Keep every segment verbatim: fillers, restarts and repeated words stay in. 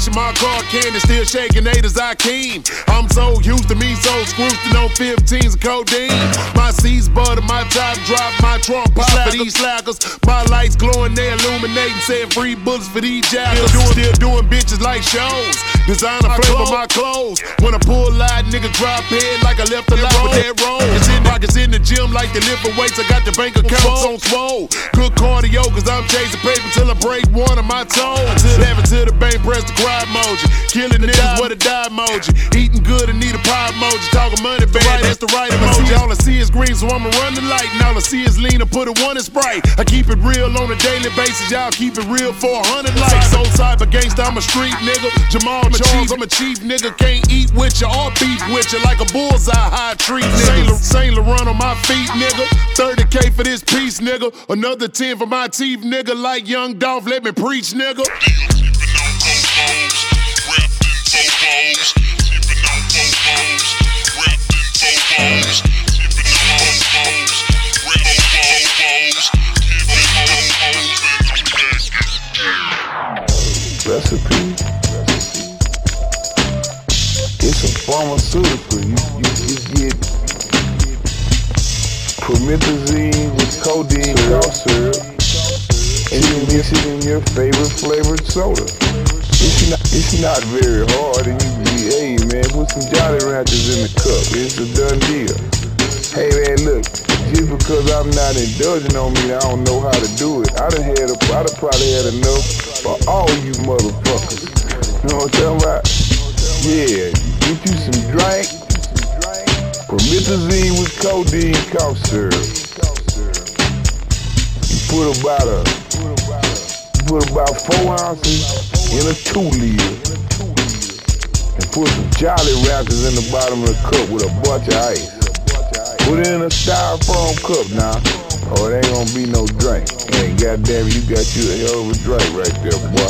Flashing my car candy, still shaking haters I came. I'm so used to me, so screwed on fifteens of codeine. My seats butter, my top drop, my trunk pop for these slackers. My lights glowing, they illuminating, saying free bullets for these jackals. Still, still doing bitches like shows. Designer flavor my clothes. When I pull light, nigga drop head like I left a lot with that roll. It's in pockets in the gym like the lifting weights. I got the bank accounts on swole. Good cardio, cause I'm chasing paper till I break one of my toes. Laughing to the bank, press the cry emoji. Killing niggas with a die emoji. Eating good and need a pie emoji. Talking money bad, that's the right emoji. All I see is green, so I'ma run the light. And all I see is lean and put a one in Sprite. I keep it real on a daily basis. Y'all keep it real for a hundred likes. So cyber gangsta, I'm a street nigga. Jamal Charles, I'm a chief nigga. Can't eat with you or beef with you like a bullseye high treat nigga. Saint Laurent on my feet, nigga. thirty K for this piece, nigga. Another ten for my teeth, nigga. Like Young Dolph, let me preach, nigga. Recipe. It's a pharmaceutical. You, you, you get promethazine with codeine cough syrup, and you mix it in your favorite flavored soda. It's not, it's not very hard, and you be, hey man, put some Jolly Ranchers in the cup. It's a done deal. Hey man, look, just because I'm not indulging on me, I don't know how to do it. I done had, a, I done probably had enough for all you motherfuckers. You know what I'm talking about? Yeah, get you some drink, promethazine with codeine cough syrup. You put about a, you put about four ounces in a two liter, and put some Jolly Ranchers in the bottom of the cup with a bunch of ice. Put it in a styrofoam cup now, or it ain't gonna be no drink. And goddamn, you got you a hell of a drink right there, boy.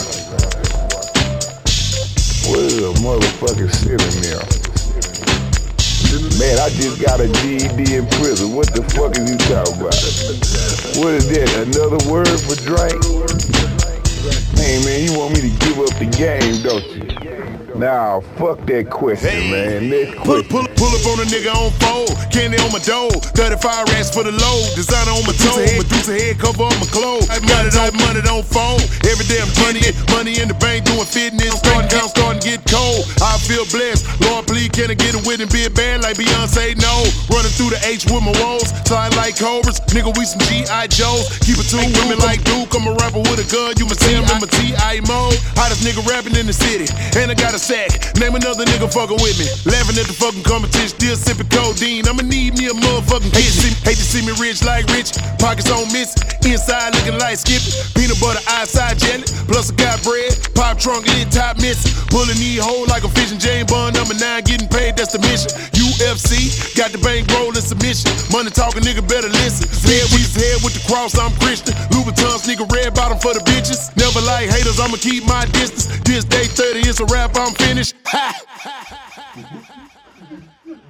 What is a motherfucking sitting there? Man, I just got a G E D in prison. What the fuck is you talking about? What is that? Another word for drink? Hey man, you want me to give up the game, don't you? Nah, fuck that question, hey, man. Next pull, question. pull, pull up on a nigga on fold. Candy on my dough. thirty-five racks for the load. Designer on my toe. Medusa head cover on my clothes. Money on money on phone. Every day I'm money, money in the bank doing fitness. Starting count, starting to get cold. I feel blessed. Lord, please can I get it with and be a band like Beyonce? No. Running through the H with my woes. Slide like Cobras. Nigga, we some G I Joes. Keep it two women like Duke. I'm a rapper with a gun. You must see I'm in my T I mode. Hottest nigga rapping in the city. And I got a sack. Name another nigga fucking with me. Laughing at the fucking competition. Still sipping codeine. I'ma need me a motherfucking hate to, see, hate to see me rich like Rich. Pockets on miss. Inside looking like Skippy. Peanut butter outside jelly. Plus I got bread. Pop trunk lid top missing. Pulling knee hole like a fishing James Bond. Number nine getting paid. That's the mission. U F C. Got the bank rolling submission. Money talking nigga better listen. Head with his head with the cross. I'm Christian. Louboutins nigga red bottom for the bitches. Never like haters. I'ma keep my distance. This day thirty is a rap. I'm finished. Ha!